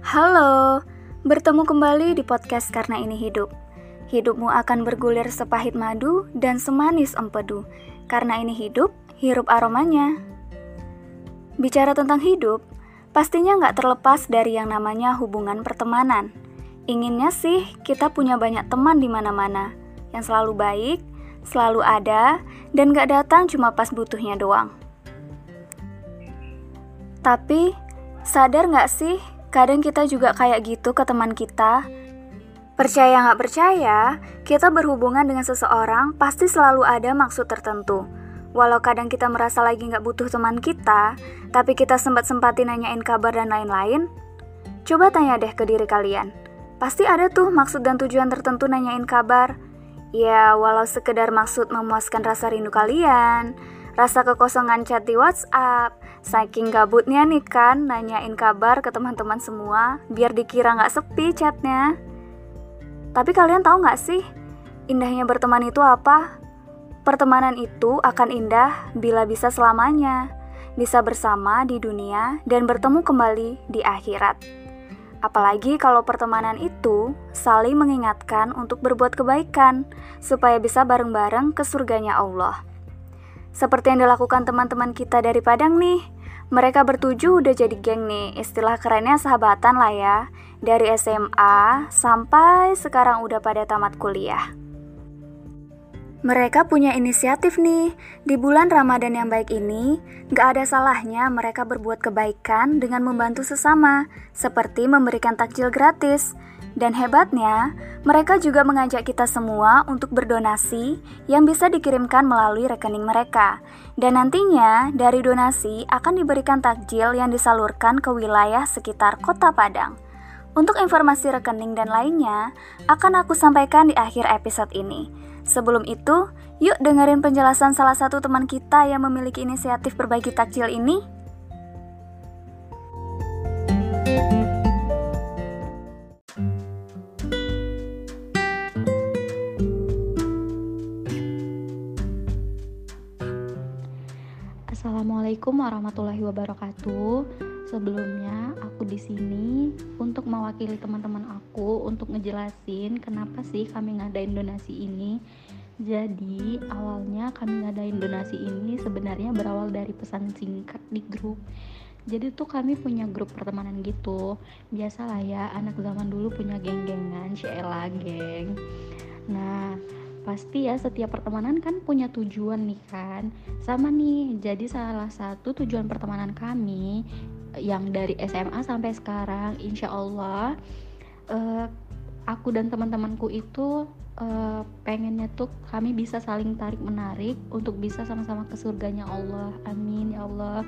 Halo, bertemu kembali di podcast Karena Ini Hidup. Hidupmu akan bergulir sepahit madu dan semanis empedu. Karena ini hidup, hirup aromanya. Bicara tentang hidup, pastinya nggak terlepas dari yang namanya hubungan pertemanan. Inginnya sih kita punya banyak teman di mana-mana, yang selalu baik, selalu ada, dan nggak datang cuma pas butuhnya doang. Tapi, sadar nggak sih, kadang kita juga kayak gitu ke teman kita. Percaya nggak percaya, kita berhubungan dengan seseorang pasti selalu ada maksud tertentu. Walau kadang kita merasa lagi nggak butuh teman kita, tapi kita sempat-sempatin nanyain kabar dan lain-lain. Coba tanya deh ke diri kalian. Pasti ada tuh maksud dan tujuan tertentu nanyain kabar. Ya, walau sekedar maksud memuaskan rasa rindu kalian, rasa kekosongan chat di WhatsApp, saking gabutnya nih kan nanyain kabar ke teman-teman semua, biar dikira nggak sepi chatnya. Tapi kalian tahu nggak sih, indahnya berteman itu apa? Pertemanan itu akan indah bila bisa selamanya, bisa bersama di dunia dan bertemu kembali di akhirat. Apalagi kalau pertemanan itu saling mengingatkan untuk berbuat kebaikan, supaya bisa bareng-bareng ke surganya Allah. Seperti yang dilakukan teman-teman kita dari Padang nih, mereka bertujuh udah jadi geng nih, istilah kerennya sahabatan lah ya. Dari SMA sampai sekarang udah pada tamat kuliah. Mereka punya inisiatif nih, di bulan Ramadan yang baik ini, gak ada salahnya mereka berbuat kebaikan dengan membantu sesama, seperti memberikan takjil gratis. Dan hebatnya, mereka juga mengajak kita semua untuk berdonasi yang bisa dikirimkan melalui rekening mereka. Dan nantinya, dari donasi akan diberikan takjil yang disalurkan ke wilayah sekitar Kota Padang. Untuk informasi rekening dan lainnya, akan aku sampaikan di akhir episode ini. Sebelum itu, yuk dengerin penjelasan salah satu teman kita yang memiliki inisiatif berbagi takjil ini. Assalamualaikum warahmatullahi wabarakatuh. Sebelumnya aku di sini untuk mewakili teman-teman aku untuk ngejelasin kenapa sih kami ngadain donasi ini. Jadi awalnya kami ngadain donasi ini sebenarnya berawal dari pesan singkat di grup. Jadi tuh kami punya grup pertemanan gitu. Biasalah ya, anak zaman dulu punya geng-gengan, Sheila geng. Nah, pasti ya setiap pertemanan kan punya tujuan nih kan. Sama nih, jadi salah satu tujuan pertemanan kami yang dari SMA sampai sekarang, insya Allah aku dan teman-temanku itu pengennya tuh kami bisa saling tarik menarik untuk bisa sama-sama ke surganya Allah. Amin ya Allah.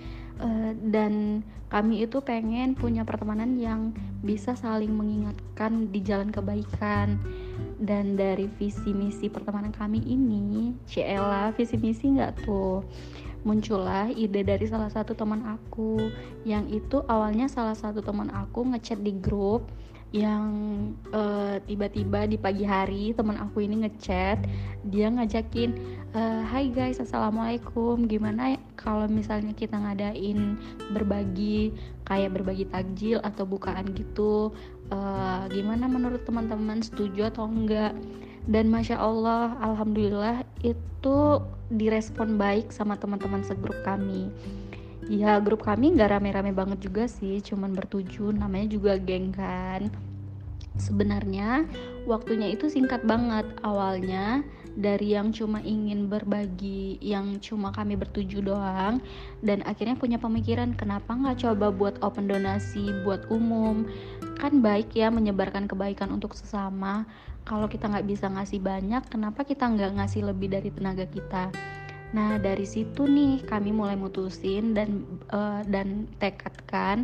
Dan kami itu pengen punya pertemanan yang bisa saling mengingatkan di jalan kebaikan. Dan dari visi misi pertemanan kami ini, Ciela, visi misi nggak tuh, muncullah ide dari salah satu teman aku, yang itu awalnya salah satu teman aku ngechat di grup, yang tiba-tiba di pagi hari teman aku ini ngechat, dia ngajakin, hai guys, assalamualaikum, gimana kalau misalnya kita ngadain berbagi takjil atau bukaan gitu, gimana menurut teman-teman, setuju atau enggak? Dan masya Allah, alhamdulillah itu direspon baik sama teman-teman segrup kami. Ya, grup kami gak rame-rame banget juga sih, cuman bertujuh, namanya juga geng kan. Sebenarnya waktunya itu singkat banget. Awalnya dari yang cuma ingin berbagi, yang cuma kami bertujuh doang, dan akhirnya punya pemikiran kenapa gak coba buat open donasi buat umum. Kan baik ya menyebarkan kebaikan untuk sesama. Kalau kita gak bisa ngasih banyak, kenapa kita gak ngasih lebih dari tenaga kita? Nah, dari situ nih kami mulai mutusin dan tekadkan,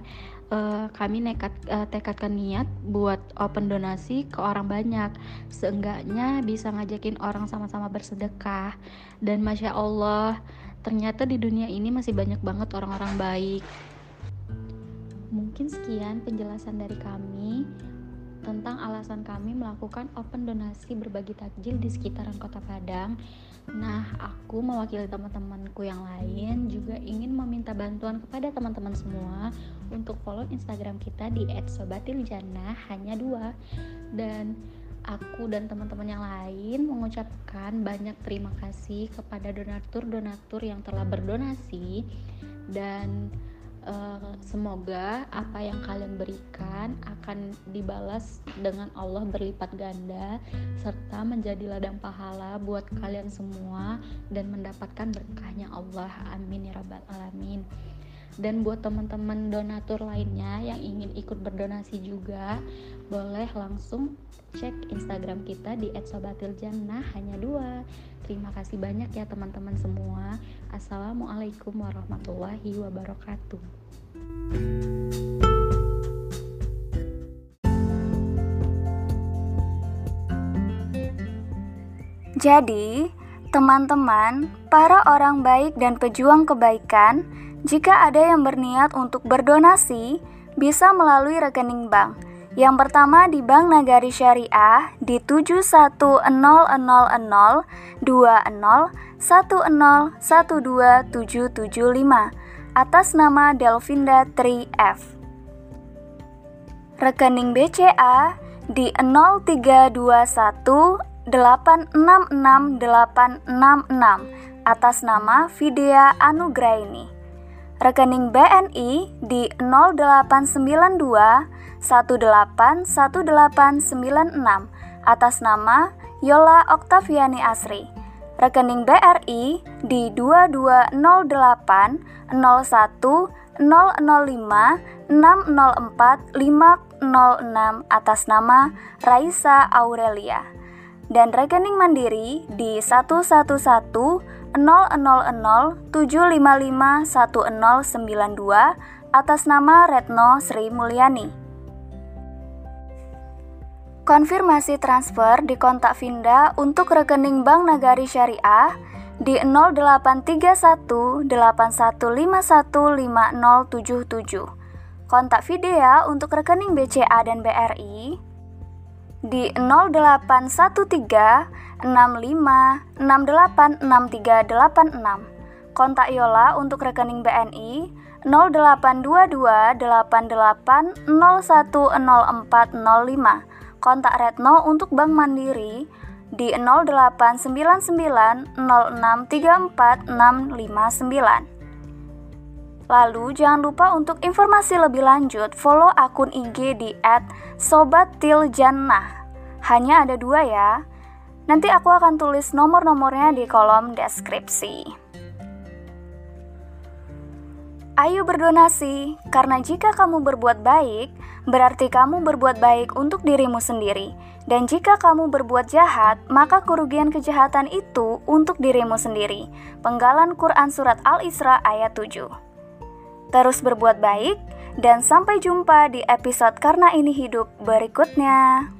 tekadkan niat buat open donasi ke orang banyak. Seenggaknya bisa ngajakin orang sama-sama bersedekah. Dan masya Allah, ternyata di dunia ini masih banyak banget orang-orang baik. Mungkin sekian penjelasan dari kami tentang alasan kami melakukan open donasi berbagi takjil di sekitaran Kota Padang. Nah, aku mewakili teman-temanku yang lain juga ingin meminta bantuan kepada teman-teman semua untuk follow Instagram kita di @sobatiljannah hanya 2. Dan aku dan teman-teman yang lain mengucapkan banyak terima kasih kepada donatur-donatur yang telah berdonasi, dan semoga apa yang kalian berikan akan dibalas dengan Allah berlipat ganda serta menjadi ladang pahala buat kalian semua dan mendapatkan berkahnya Allah. Amin ya rabbal alamin. Dan buat teman-teman donatur lainnya yang ingin ikut berdonasi juga, boleh langsung cek Instagram kita di @sobatiljannah hanya 2. Terima kasih banyak ya teman-teman semua. Assalamualaikum warahmatullahi wabarakatuh. Jadi, teman-teman, para orang baik dan pejuang kebaikan, jika ada yang berniat untuk berdonasi, bisa melalui rekening bank. Yang pertama di Bank Nagari Syariah di 710020101275 atas nama Delvinda 3F. Rekening BCA di 0321866866 atas nama Vidya Anugraini. Rekening BNI di 0892181896 atas nama Yola Oktaviani Asri. Rekening BRI di 22080105604506 atas nama Raisa Aurelia. Dan rekening Mandiri di 1110007551092 atas nama Retno Sri Mulyani. Konfirmasi transfer di kontak Vinda untuk rekening Bank Nagari Syariah di 0831515077. Kontak Vidya untuk rekening BCA dan BRI di 081365686386. Kontak Yola untuk rekening BNI 082288010405. Kontak Retno untuk Bank Mandiri di 0899063469. Lalu jangan lupa untuk informasi lebih lanjut follow akun IG di @sobatiljannah. Hanya ada 2 ya. Nanti aku akan tulis nomor-nomornya di kolom deskripsi. Ayo berdonasi, karena jika kamu berbuat baik, berarti kamu berbuat baik untuk dirimu sendiri. Dan jika kamu berbuat jahat, maka kerugian kejahatan itu untuk dirimu sendiri. Penggalan Quran Surat Al-Isra ayat 7. Terus berbuat baik, dan sampai jumpa di episode Karena Ini Hidup berikutnya.